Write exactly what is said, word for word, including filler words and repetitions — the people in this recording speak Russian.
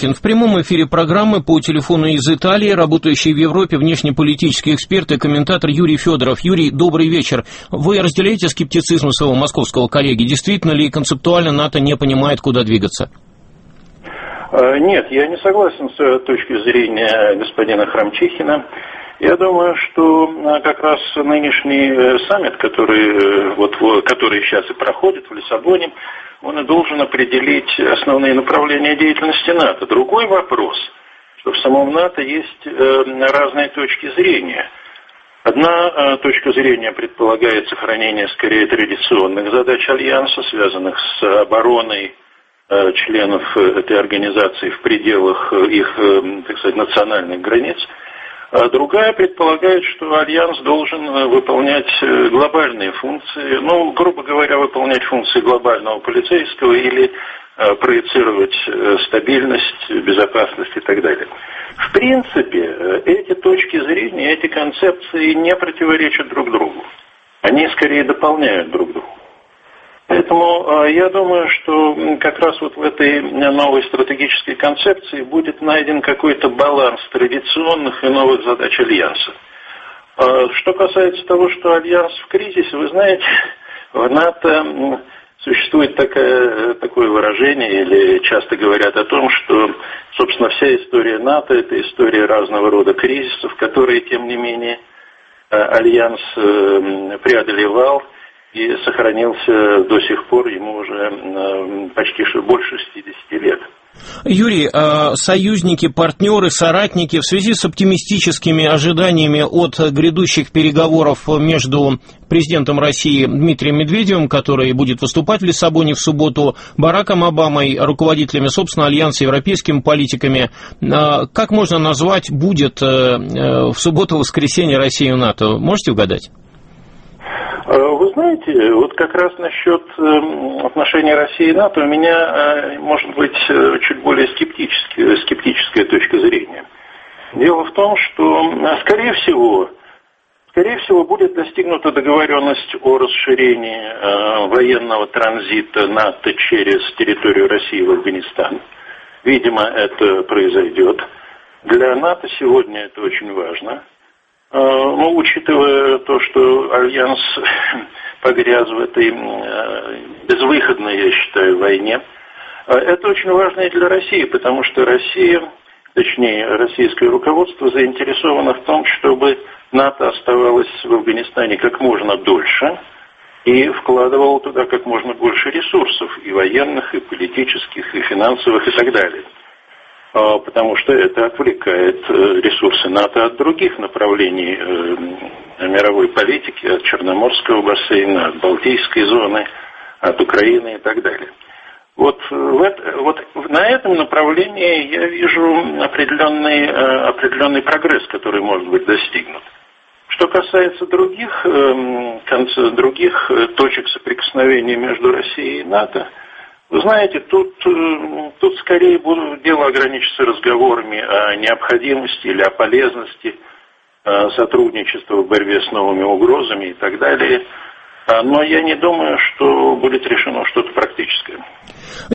Шихин. В прямом эфире программы по телефону из Италии работающий в Европе внешнеполитический эксперт и комментатор Юрий Федоров. Юрий, добрый вечер. Вы разделяете скептицизм своего московского коллеги? Действительно ли концептуально НАТО не понимает, куда двигаться? Нет, я не согласен с точки зрения господина Храмчихина. Я думаю, что как раз нынешний саммит, который, вот, который сейчас и проходит в Лиссабоне, он и должен определить основные направления деятельности НАТО. Другой вопрос, что в самом НАТО есть разные точки зрения. Одна точка зрения предполагает сохранение скорее традиционных задач Альянса, связанных с обороной членов этой организации в пределах их, так сказать, национальных границ. А другая предполагает, что Альянс должен выполнять глобальные функции, ну, грубо говоря, выполнять функции глобального полицейского или проецировать стабильность, безопасность и так далее. В принципе, эти точки зрения, эти концепции не противоречат друг другу. Они скорее дополняют друг друга. Поэтому я думаю, что как раз вот в этой новой стратегической концепции будет найден какой-то баланс традиционных и новых задач Альянса. Что касается того, что Альянс в кризисе, вы знаете, в НАТО существует такое, такое выражение, или часто говорят о том, что, собственно, вся история НАТО – это история разного рода кризисов, которые, тем не менее, Альянс преодолевал и сохранился до сих пор, ему уже почти больше шестидесяти лет. Юрий, союзники, партнеры, соратники в связи с оптимистическими ожиданиями от грядущих переговоров между президентом России Дмитрием Медведевым, который будет выступать в Лиссабоне в субботу, Бараком Обамой, руководителями, собственно, Альянса, европейскими политиками, как можно назвать будет в субботу-воскресенье Россию НАТО? Можете угадать? Вы знаете, вот как раз насчет отношений России и НАТО у меня может быть чуть более скептическая, скептическая точка зрения. Дело в том, что, скорее всего, скорее всего, будет достигнута договоренность о расширении военного транзита НАТО через территорию России в Афганистан. Видимо, это произойдет. Для НАТО сегодня это очень важно. Ну, учитывая то, что Альянс погряз в этой безвыходной, я считаю, войне, это очень важно и для России, потому что Россия, точнее, российское руководство заинтересовано в том, чтобы НАТО оставалось в Афганистане как можно дольше и вкладывало туда как можно больше ресурсов, и военных, и политических, и финансовых, и так далее. Потому что это отвлекает ресурсы НАТО от других направлений мировой политики, от Черноморского бассейна, от Балтийской зоны, от Украины и так далее. Вот, в это, вот на этом направлении я вижу определенный, определенный прогресс, который может быть достигнут. Что касается других, других точек соприкосновения между Россией и НАТО, вы знаете, тут, тут скорее дело ограничится разговорами о необходимости или о полезности сотрудничества в борьбе с новыми угрозами и так далее. Но я не думаю, что будет решено что-то практическое.